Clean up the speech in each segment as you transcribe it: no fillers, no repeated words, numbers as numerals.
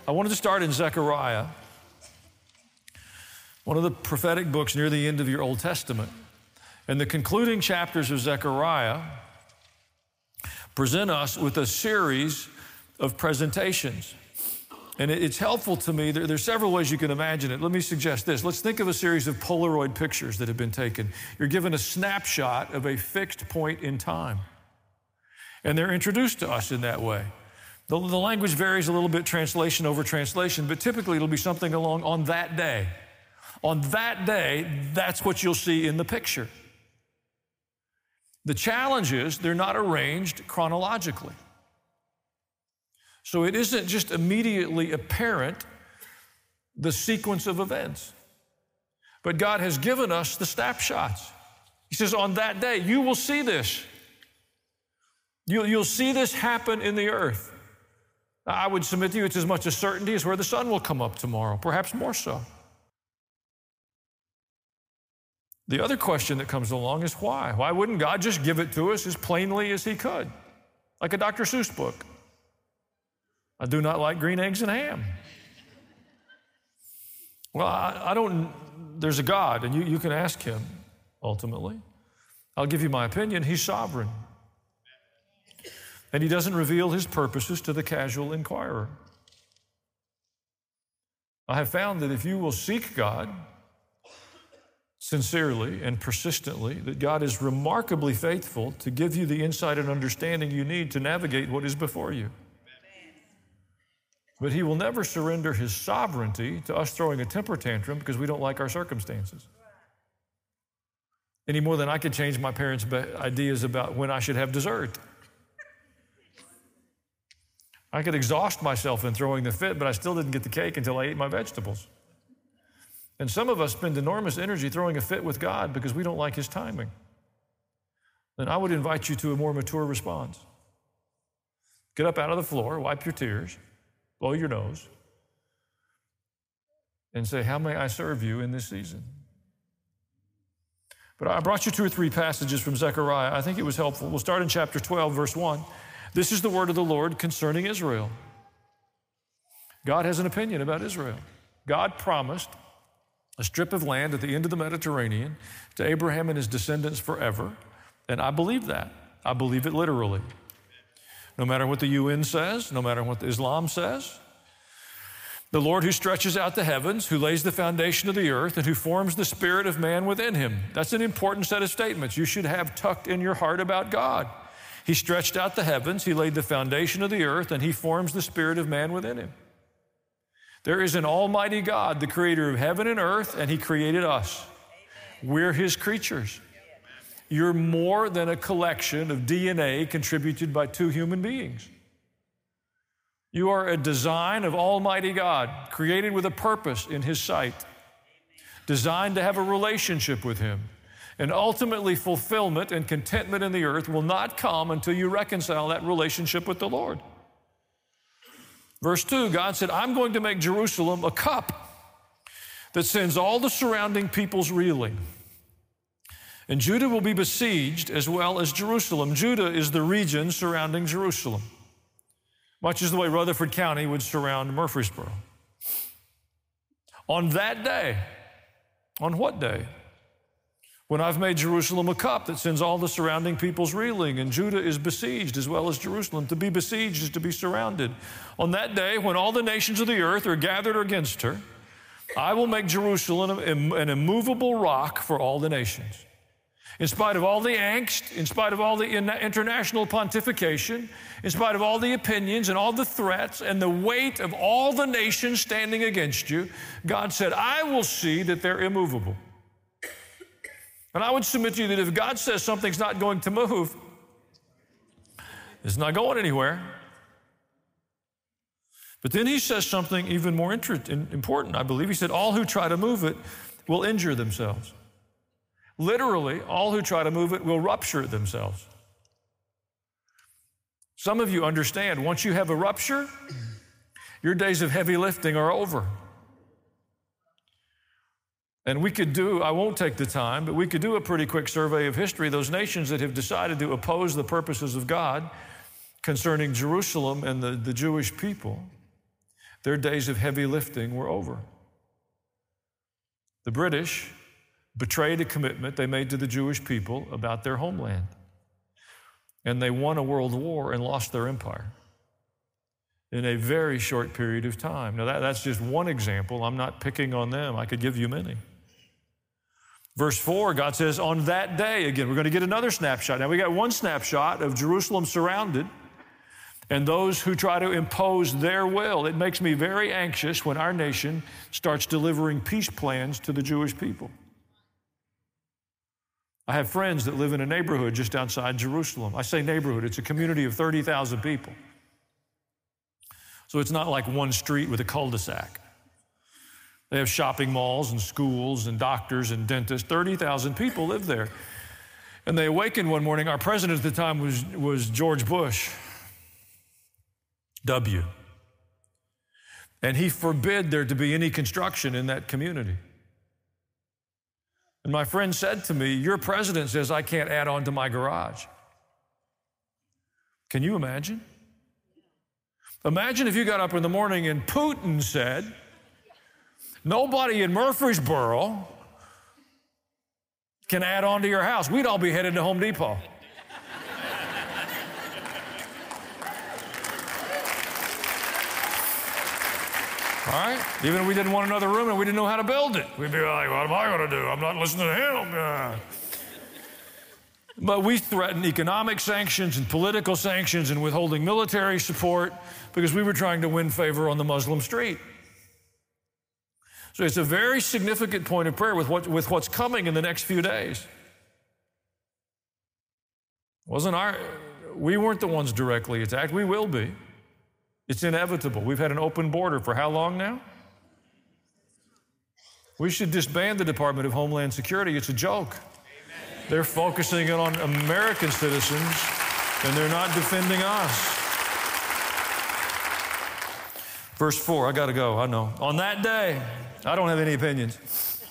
I wanted to start in Zechariah, one of the prophetic books near the end of your Old Testament. And the concluding chapters of Zechariah present us with a series of presentations. And it's helpful to me. There's several ways you can imagine it. Let me suggest this. Let's think of a series of Polaroid pictures that have been taken. You're given a snapshot of a fixed point in time. And they're introduced to us in that way. The language varies a little bit translation over translation, but typically it'll be something along on that day. On that day, that's what you'll see in the picture. The challenge is they're not arranged chronologically. So it isn't just immediately apparent the sequence of events. But God has given us the snapshots. He says, on that day, you will see this. You'll see this happen in the earth. I would submit to you it's as much a certainty as where the sun will come up tomorrow, perhaps more so. The other question that comes along is why? Why wouldn't God just give it to us as plainly as He could? Like a Dr. Seuss book. I do not like green eggs and ham. Well, I don't, there's a God, and you can ask Him, ultimately. I'll give you my opinion. He's sovereign. And He doesn't reveal His purposes to the casual inquirer. I have found that if you will seek God sincerely and persistently, that God is remarkably faithful to give you the insight and understanding you need to navigate what is before you. But He will never surrender His sovereignty to us throwing a temper tantrum because we don't like our circumstances. Any more than I could change my parents' ideas about when I should have dessert. I could exhaust myself in throwing the fit, but I still didn't get the cake until I ate my vegetables. And some of us spend enormous energy throwing a fit with God because we don't like His timing. Then I would invite you to a more mature response. Get up out of the floor, wipe your tears, blow your nose, and say, how may I serve you in this season? But I brought you 2 or 3 passages from Zechariah. I think it was helpful. We'll start in chapter 12, verse 1. This is the word of the Lord concerning Israel. God has an opinion about Israel. God promised a strip of land at the end of the Mediterranean to Abraham and his descendants forever. And I believe that. I believe it literally. No matter what the UN says, no matter what Islam says, the Lord who stretches out the heavens, who lays the foundation of the earth, and who forms the spirit of man within him. That's an important set of statements you should have tucked in your heart about God. He stretched out the heavens, He laid the foundation of the earth, and He forms the spirit of man within him. There is an almighty God, the creator of heaven and earth, and He created us. We're His creatures. You're more than a collection of DNA contributed by 2 human beings. You are a design of Almighty God, created with a purpose in His sight, designed to have a relationship with Him. And ultimately, fulfillment and contentment in the earth will not come until you reconcile that relationship with the Lord. Verse 2, God said, I'm going to make Jerusalem a cup that sends all the surrounding peoples reeling. And Judah will be besieged as well as Jerusalem. Judah is the region surrounding Jerusalem, much as the way Rutherford County would surround Murfreesboro. On that day, on what day? When I've made Jerusalem a cup that sends all the surrounding peoples reeling, and Judah is besieged as well as Jerusalem. To be besieged is to be surrounded. On that day, when all the nations of the earth are gathered against her, I will make Jerusalem an immovable rock for all the nations. In spite of all the angst, in spite of all the international pontification, in spite of all the opinions and all the threats and the weight of all the nations standing against you, God said, I will see that they're immovable. And I would submit to you that if God says something's not going to move, it's not going anywhere. But then He says something even more important, I believe. He said, all who try to move it will injure themselves. Literally, all who try to move it will rupture themselves. Some of you understand, once you have a rupture, your days of heavy lifting are over. And we could do, I won't take the time, but we could do a pretty quick survey of history. Those nations that have decided to oppose the purposes of God concerning Jerusalem and the Jewish people, Their days of heavy lifting were over. The British betrayed a commitment they made to the Jewish people about their homeland. And they won a world war and lost their empire in a very short period of time. Now, that's just one example. I'm not picking on them. I could give you many. Verse 4, God says, on that day, again, we're going to get another snapshot. Now, we got one snapshot of Jerusalem surrounded and those who try to impose their will. It makes me very anxious when our nation starts delivering peace plans to the Jewish people. I have friends that live in a neighborhood just outside Jerusalem. I say neighborhood, it's a community of 30,000 people. So it's not like one street with a cul-de-sac. They have shopping malls and schools and doctors and dentists. 30,000 people live there. And they awakened one morning. Our president at the time was George Bush, W. And he forbid there to be any construction in that community. And my friend said to me, your president says I can't add on to my garage. Can you imagine? Imagine if you got up in the morning and Putin said, nobody in Murfreesboro can add on to your house. We'd all be headed to Home Depot. All right? Even if we didn't want another room and we didn't know how to build it, we'd be like, what am I going to do? I'm not listening to him. But we threatened economic sanctions and political sanctions and withholding military support because we were trying to win favor on the Muslim street. So it's a very significant point of prayer with what's coming in the next few days. We weren't the ones directly attacked. We will be. It's inevitable. We've had an open border for how long now? We should disband the Department of Homeland Security. It's a joke. Amen. They're focusing on American citizens, and they're not defending us. Verse 4, I got to go, I know. On that day, I don't have any opinions.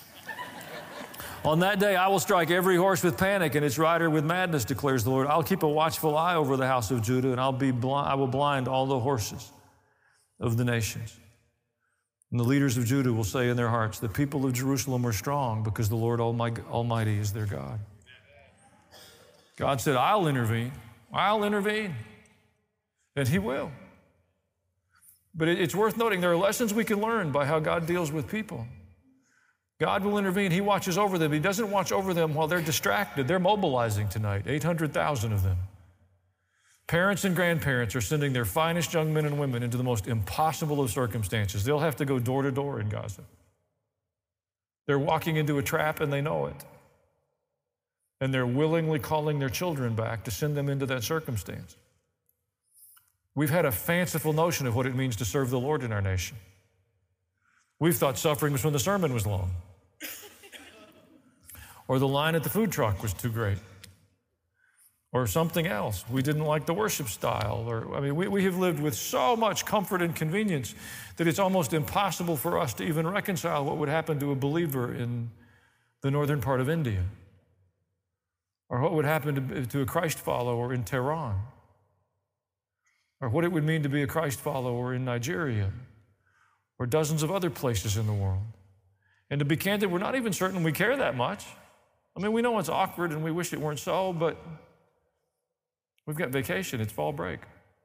On that day, I will strike every horse with panic and its rider with madness, declares the Lord. I'll keep a watchful eye over the house of Judah, and I will blind all the horses of the nations. And the leaders of Judah will say in their hearts, the people of Jerusalem are strong because the Lord Almighty is their God. God said, I'll intervene. I'll intervene. And He will. But it's worth noting there are lessons we can learn by how God deals with people. God will intervene. He watches over them. He doesn't watch over them while they're distracted. They're mobilizing tonight, 800,000 of them. Parents and grandparents are sending their finest young men and women into the most impossible of circumstances. They'll have to go door to door in Gaza. They're walking into a trap and they know it. And they're willingly calling their children back to send them into that circumstance. We've had a fanciful notion of what it means to serve the Lord in our nation. We've thought suffering was when the sermon was long. Or the line at the food truck was too great. Or something else. We didn't like the worship style. We have lived with so much comfort and convenience that it's almost impossible for us to even reconcile what would happen to a believer in the northern part of India. Or what would happen to a Christ follower in Tehran. Or what it would mean to be a Christ follower in Nigeria. Or dozens of other places in the world. And to be candid, we're not even certain we care that much. We know it's awkward and we wish it weren't so, but we've got vacation, it's fall break.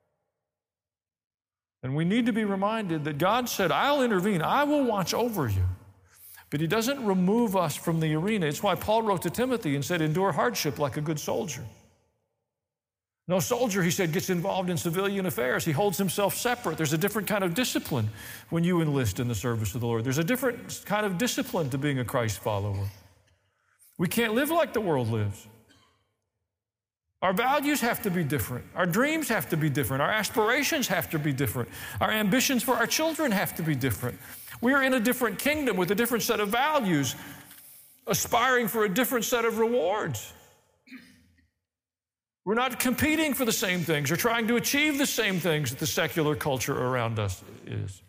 And we need to be reminded that God said, I'll intervene, I will watch over you. But He doesn't remove us from the arena. It's why Paul wrote to Timothy and said, endure hardship like a good soldier. No soldier, he said, gets involved in civilian affairs. He holds himself separate. There's a different kind of discipline when you enlist in the service of the Lord. There's a different kind of discipline to being a Christ follower. We can't live like the world lives. Our values have to be different. Our dreams have to be different. Our aspirations have to be different. Our ambitions for our children have to be different. We are in a different kingdom with a different set of values, aspiring for a different set of rewards. We're not competing for the same things or trying to achieve the same things that the secular culture around us is.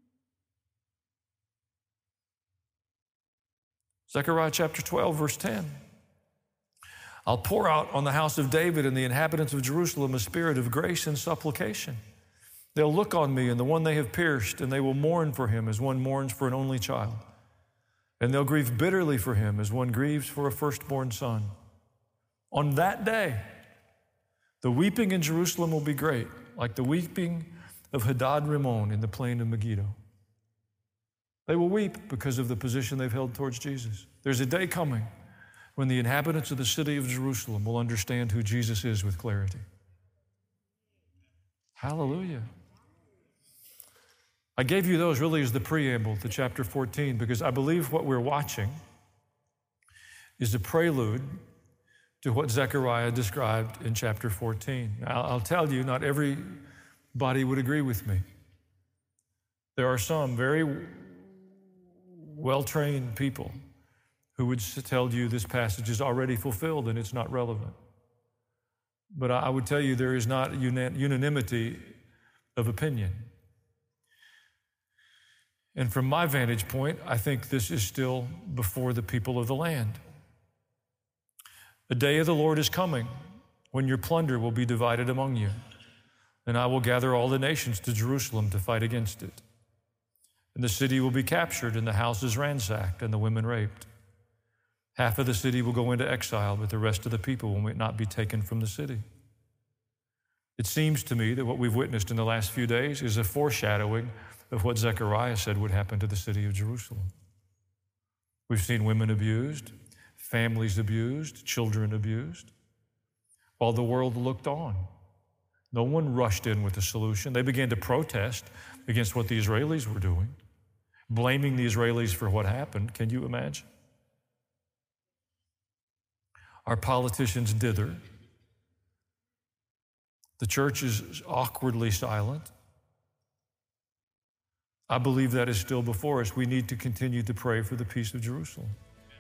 Zechariah chapter 12, verse 10. I'll pour out on the house of David and the inhabitants of Jerusalem a spirit of grace and supplication. They'll look on me and the one they have pierced, and they will mourn for him as one mourns for an only child. And they'll grieve bitterly for him as one grieves for a firstborn son. On that day, the weeping in Jerusalem will be great, like the weeping of Hadad Rimmon in the plain of Megiddo. They will weep because of the position they've held towards Jesus. There's a day coming when the inhabitants of the city of Jerusalem will understand who Jesus is with clarity. Hallelujah. I gave you those really as the preamble to chapter 14 because I believe what we're watching is a prelude to what Zechariah described in chapter 14. Now, I'll tell you, not everybody would agree with me. There are some very well-trained people who would tell you this passage is already fulfilled and it's not relevant. But I would tell you there is not unanimity of opinion. And from my vantage point, I think this is still before the people of the land. The day of the Lord is coming when your plunder will be divided among you, and I will gather all the nations to Jerusalem to fight against it. And the city will be captured, and the houses ransacked, and the women raped. Half of the city will go into exile, but the rest of the people will not be taken from the city. It seems to me that what we've witnessed in the last few days is a foreshadowing of what Zechariah said would happen to the city of Jerusalem. We've seen women abused, families abused, children abused, while the world looked on. No one rushed in with a solution. They began to protest against what the Israelis were doing, blaming the Israelis for what happened. Can you imagine? Our politicians dither. The church is awkwardly silent. I believe that is still before us. We need to continue to pray for the peace of Jerusalem.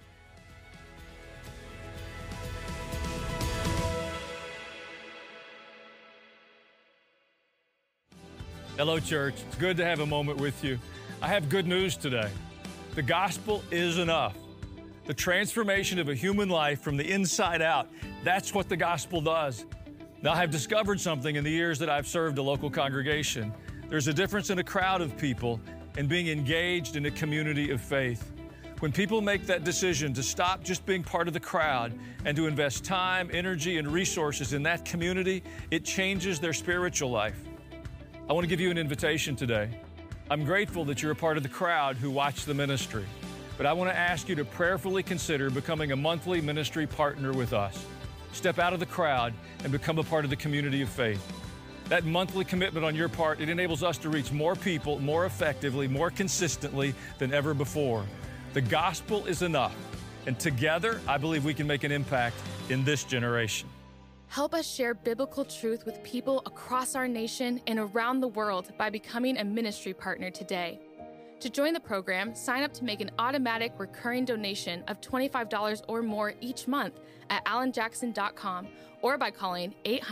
Hello, church. It's good to have a moment with you. I have good news today. The gospel is enough. The transformation of a human life from the inside out, that's what the gospel does. Now, I have discovered something in the years that I've served a local congregation. There's a difference in a crowd of people and being engaged in a community of faith. When people make that decision to stop just being part of the crowd and to invest time, energy, and resources in that community, it changes their spiritual life. I want to give you an invitation today. I'm grateful that you're a part of the crowd who watch the ministry, but I want to ask you to prayerfully consider becoming a monthly ministry partner with us. Step out of the crowd and become a part of the community of faith. That monthly commitment on your part, it enables us to reach more people more effectively, more consistently than ever before. The gospel is enough, and together, I believe we can make an impact in this generation. Help us share biblical truth with people across our nation and around the world by becoming a ministry partner today. To join the program, sign up to make an automatic recurring donation of $25 or more each month at alanjackson.com or by calling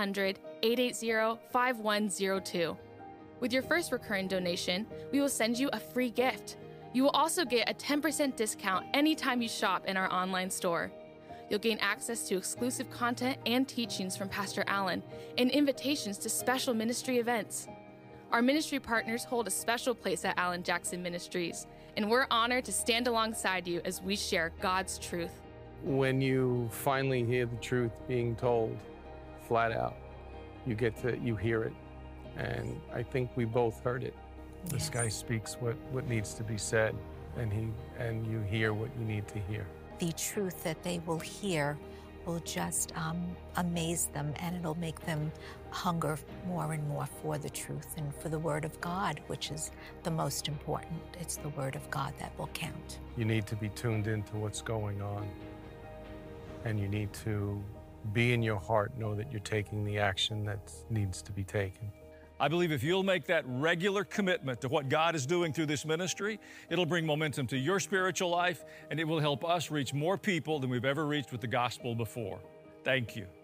800-880-5102. With your first recurring donation, we will send you a free gift. You will also get a 10% discount anytime you shop in our online store. You'll gain access to exclusive content and teachings from Pastor Allen and invitations to special ministry events. Our ministry partners hold a special place at Alan Jackson Ministries, and we're honored to stand alongside you as we share God's truth. When you finally hear the truth being told flat out, you hear it. And I think we both heard it. This guy speaks what needs to be said, and you hear what you need to hear. The truth that they will hear will just amaze them, and it'll make them hunger more and more for the truth and for the Word of God, which is the most important. It's the Word of God that will count. You need to be tuned into what's going on, and you need to be in your heart, know that you're taking the action that needs to be taken. I believe if you'll make that regular commitment to what God is doing through this ministry, it'll bring momentum to your spiritual life, and it will help us reach more people than we've ever reached with the gospel before. Thank you.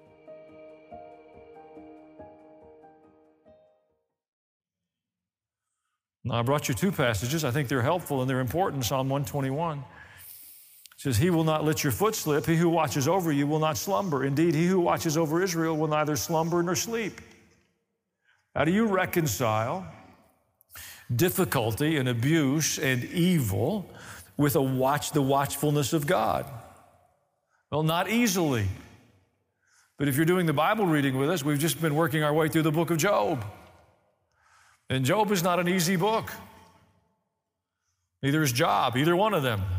Now, I brought you two passages. I think they're helpful and they're important. Psalm 121 it says, "He will not let your foot slip. He who watches over you will not slumber. Indeed, he who watches over Israel will neither slumber nor sleep. How do you reconcile difficulty and abuse and evil with the watchfulness of God? Well, not easily. But if you're doing the Bible reading with us, we've just been working our way through the book of Job. And Job is not an easy book. Neither is Job, either one of them.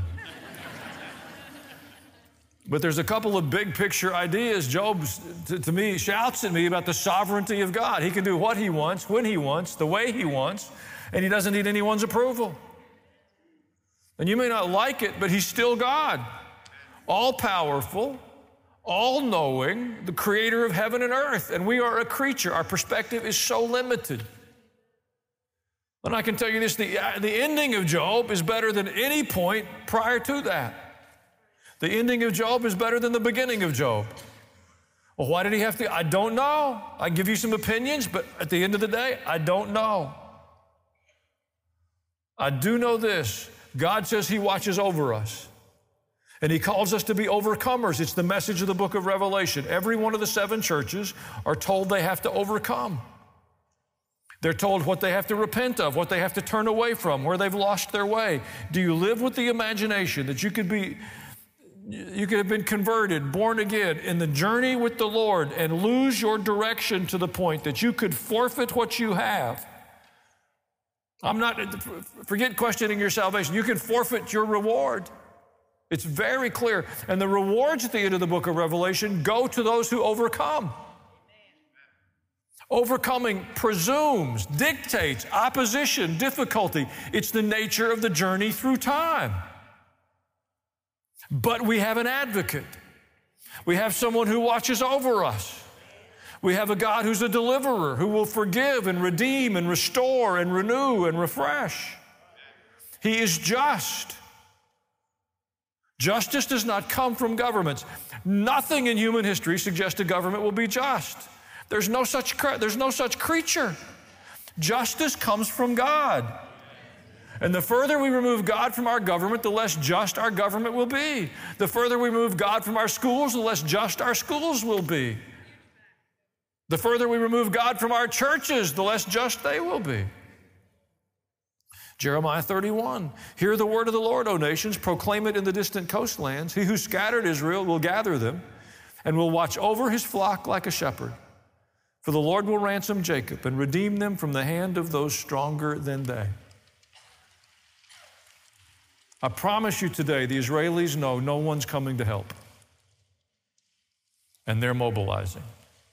But there's a couple of big picture ideas. Job, to me, shouts at me about the sovereignty of God. He can do what he wants, when he wants, the way he wants, and he doesn't need anyone's approval. And you may not like it, but he's still God. All-powerful, all-knowing, the creator of heaven and earth. And we are a creature. Our perspective is so limited. And I can tell you this, the ending of Job is better than any point prior to that. The ending of Job is better than the beginning of Job. Well, why did he have to? I don't know. I give you some opinions, but at the end of the day, I don't know. I do know this. God says he watches over us. And he calls us to be overcomers. It's the message of the book of Revelation. Every one of the 7 churches are told they have to overcome. They're told what they have to repent of, what they have to turn away from, where they've lost their way. Do you live with the imagination that you could have been converted, born again, in the journey with the Lord and lose your direction to the point that you could forfeit what you have? Forget questioning your salvation. You can forfeit your reward. It's very clear. And the rewards at the end of the book of Revelation go to those who overcome. Overcoming presumes, dictates, opposition, difficulty. It's the nature of the journey through time. But we have an advocate. We have someone who watches over us. We have a God who's a deliverer, who will forgive and redeem and restore and renew and refresh. He is just. Justice does not come from governments. Nothing in human history suggests a government will be just. There's no such creature. Justice comes from God. And the further we remove God from our government, the less just our government will be. The further we remove God from our schools, the less just our schools will be. The further we remove God from our churches, the less just they will be. Jeremiah 31, hear the word of the Lord, O nations, proclaim it in the distant coastlands. He who scattered Israel will gather them and will watch over his flock like a shepherd. For the Lord will ransom Jacob and redeem them from the hand of those stronger than they. I promise you today, the Israelis know no one's coming to help. And they're mobilizing.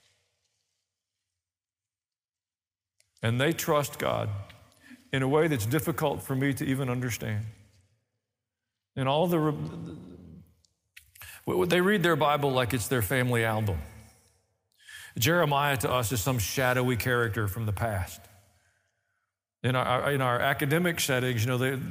And they trust God in a way that's difficult for me to even understand. And they read their Bible like it's their family album. Jeremiah to us is some shadowy character from the past. In our academic settings,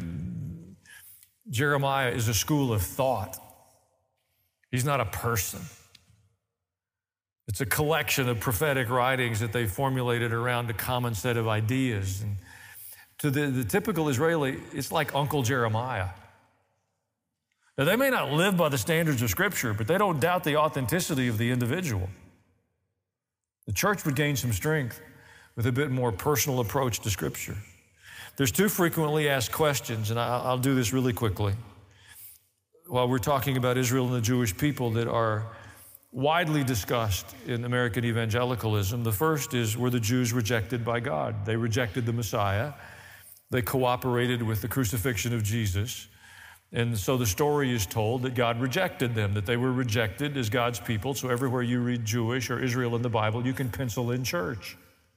Jeremiah is a school of thought. He's not a person. It's a collection of prophetic writings that they formulated around a common set of ideas. And to the typical Israeli, it's like Uncle Jeremiah. Now, they may not live by the standards of Scripture, but they don't doubt the authenticity of the individual. The church would gain some strength with a bit more personal approach to Scripture. There's 2 frequently asked questions, and I'll do this really quickly. While we're talking about Israel and the Jewish people that are widely discussed in American evangelicalism, the first is, were the Jews rejected by God? They rejected the Messiah. They cooperated with the crucifixion of Jesus. And so the story is told that God rejected them, that they were rejected as God's people. So everywhere you read Jewish or Israel in the Bible, you can pencil in church.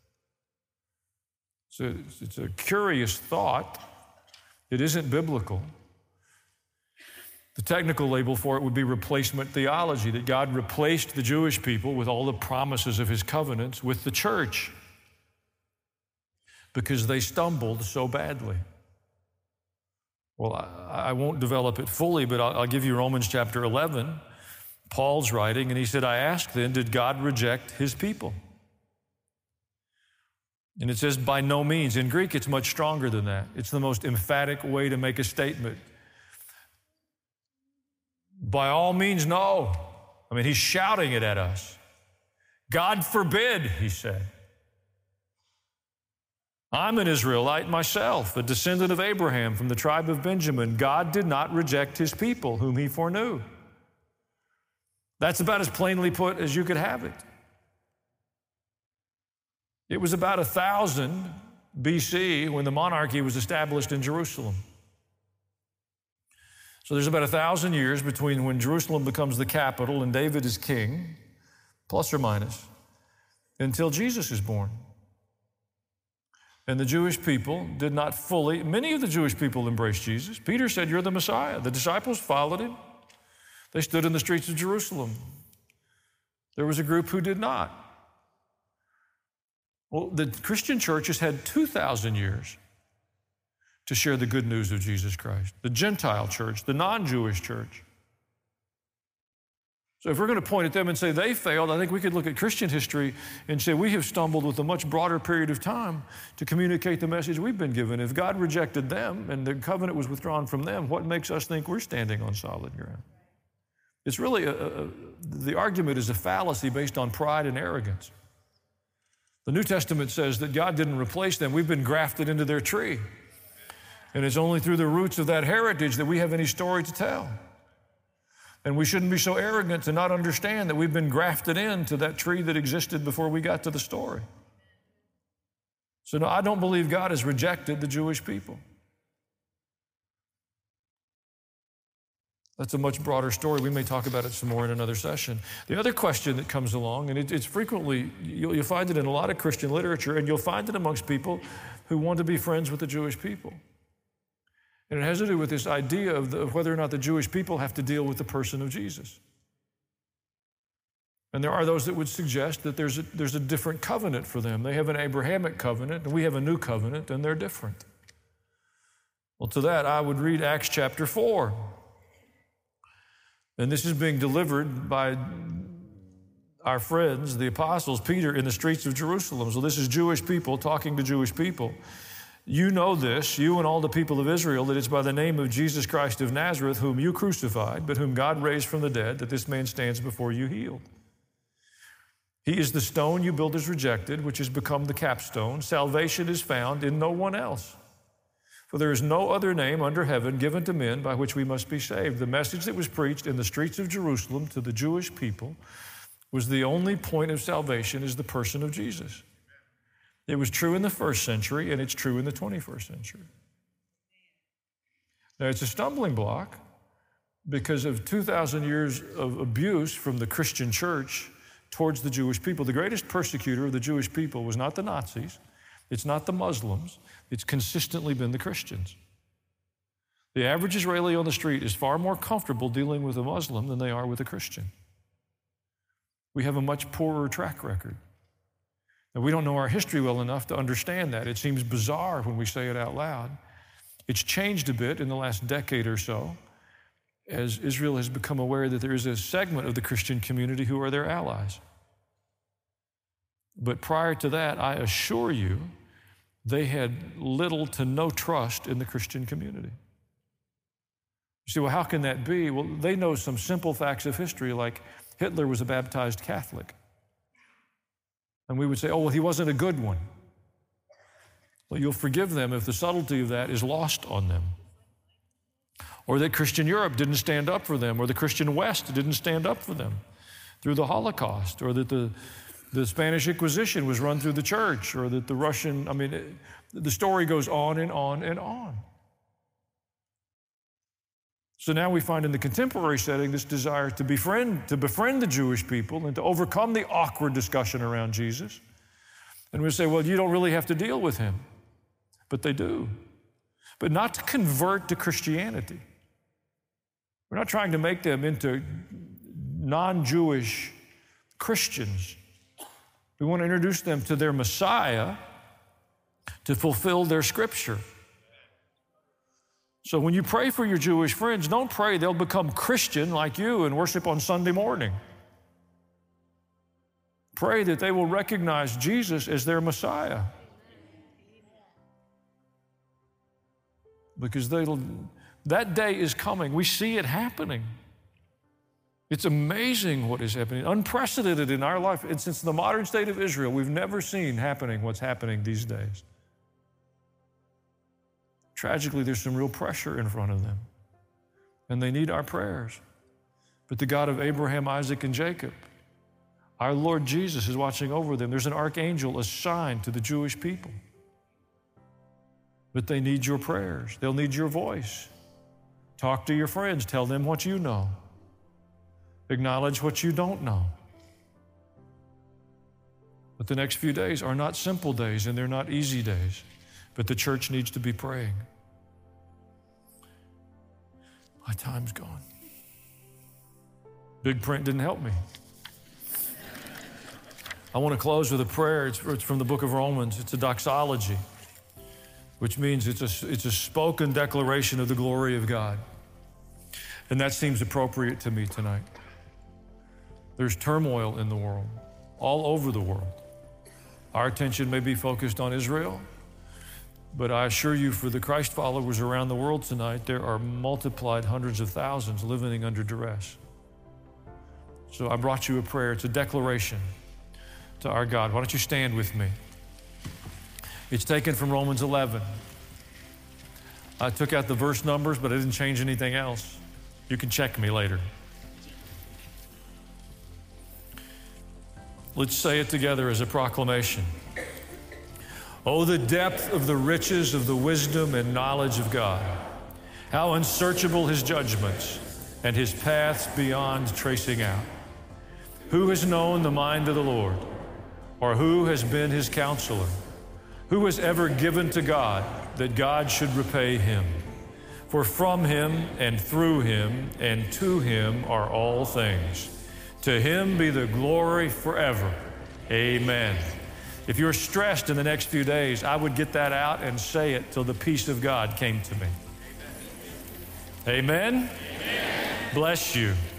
So it's a curious thought. It isn't biblical. The technical label for it would be replacement theology, that God replaced the Jewish people with all the promises of his covenants with the church because they stumbled so badly. Well, I won't develop it fully, but I'll give you Romans chapter 11. Paul's writing, and he said, I ask then, did God reject his people? And it says, by no means. In Greek, it's much stronger than that. It's the most emphatic way to make a statement. By all means, no. I mean, he's shouting it at us. God forbid, he said. I'm an Israelite myself, a descendant of Abraham from the tribe of Benjamin. God did not reject his people, whom he foreknew. That's about as plainly put as you could have it. It was about 1000 BC when the monarchy was established in Jerusalem. So there's about 1,000 years between when Jerusalem becomes the capital and David is king, plus or minus, until Jesus is born. And the Jewish people did not fully, many of the Jewish people embraced Jesus. Peter said, "You're the Messiah." The disciples followed him. They stood in the streets of Jerusalem. There was a group who did not. Well, the Christian church has had 2,000 years to share the good news of Jesus Christ. The Gentile church, the non-Jewish church. So if we're going to point at them and say they failed, I think we could look at Christian history and say we have stumbled with a much broader period of time to communicate the message we've been given. If God rejected them and the covenant was withdrawn from them, what makes us think we're standing on solid ground? It's really, the argument is a fallacy based on pride and arrogance. The New Testament says that God didn't replace them. We've been grafted into their tree. And it's only through the roots of that heritage that we have any story to tell. And we shouldn't be so arrogant to not understand that we've been grafted into that tree that existed before we got to the story. So no, I don't believe God has rejected the Jewish people. That's a much broader story. We may talk about it some more in another session. The other question that comes along, and it's frequently, you'll find it in a lot of Christian literature, and you'll find it amongst people who want to be friends with the Jewish people. And it has to do with this idea of whether or not the Jewish people have to deal with the person of Jesus. And there are those that would suggest that there's a different covenant for them. They have an Abrahamic covenant, and we have a new covenant, and they're different. Well, to that, I would read Acts chapter 4. And this is being delivered by our friends, the apostles, Peter, in the streets of Jerusalem. So this is Jewish people talking to Jewish people. You know this, you and all the people of Israel, that it's by the name of Jesus Christ of Nazareth, whom you crucified, but whom God raised from the dead, that this man stands before you healed. He is the stone you builders rejected, which has become the capstone. Salvation is found in no one else. For there is no other name under heaven given to men by which we must be saved. The message that was preached in the streets of Jerusalem to the Jewish people was the only point of salvation is the person of Jesus. It was true in the first century, and it's true in the 21st century. Now, it's a stumbling block because of 2,000 years of abuse from the Christian church towards the Jewish people. The greatest persecutor of the Jewish people was not the Nazis. It's not the Muslims. It's consistently been the Christians. The average Israeli on the street is far more comfortable dealing with a Muslim than they are with a Christian. We have a much poorer track record. And we don't know our history well enough to understand that. It seems bizarre when we say it out loud. It's changed a bit in the last decade or so as Israel has become aware that there is a segment of the Christian community who are their allies. But prior to that, I assure you, they had little to no trust in the Christian community. You say, well, how can that be? Well, they know some simple facts of history, like Hitler was a baptized Catholic. And we would say, oh, well, he wasn't a good one. Well, you'll forgive them if the subtlety of that is lost on them. Or that Christian Europe didn't stand up for them, or the Christian West didn't stand up for them through the Holocaust, or that the Spanish Inquisition was run through the church, or that the Russian, the story goes on and on and on. So now we find in the contemporary setting this desire to befriend the Jewish people and to overcome the awkward discussion around Jesus. And we say, well, you don't really have to deal with him. But they do. But not to convert to Christianity. We're not trying to make them into non-Jewish Christians. We want to introduce them to their Messiah to fulfill their scripture. So when you pray for your Jewish friends, don't pray they'll become Christian like you and worship on Sunday morning. Pray that they will recognize Jesus as their Messiah. Because that day is coming. We see it happening. It's amazing what is happening, unprecedented in our life. And since the modern state of Israel, we've never seen happening what's happening these days. Tragically, there's some real pressure in front of them, and they need our prayers. But the God of Abraham, Isaac, and Jacob, our Lord Jesus, is watching over them. There's an archangel assigned to the Jewish people. But they need your prayers. They'll need your voice. Talk to your friends. Tell them what you know. Acknowledge what you don't know. But the next few days are not simple days, and they're not easy days. But the church needs to be praying. My time's gone. Big print didn't help me. I want to close with a prayer. It's from the book of Romans. It's a doxology, which means it's a spoken declaration of the glory of God. And that seems appropriate to me tonight. There's turmoil in the world, all over the world. Our attention may be focused on Israel, but I assure you, for the Christ followers around the world tonight, there are multiplied hundreds of thousands living under duress. So I brought you a prayer. It's a declaration to our God. Why don't you stand with me? It's taken from Romans 11. I took out the verse numbers, but I didn't change anything else. You can check me later. Let's say it together as a proclamation. Oh, the depth of the riches of the wisdom and knowledge of God. How unsearchable His judgments and His paths beyond tracing out. Who has known the mind of the Lord? Or who has been His counselor? Who has ever given to God that God should repay him? For from Him and through Him and to Him are all things. To Him be the glory forever. Amen. If you're stressed in the next few days, I would get that out and say it till the peace of God came to me. Amen? Amen. Bless you.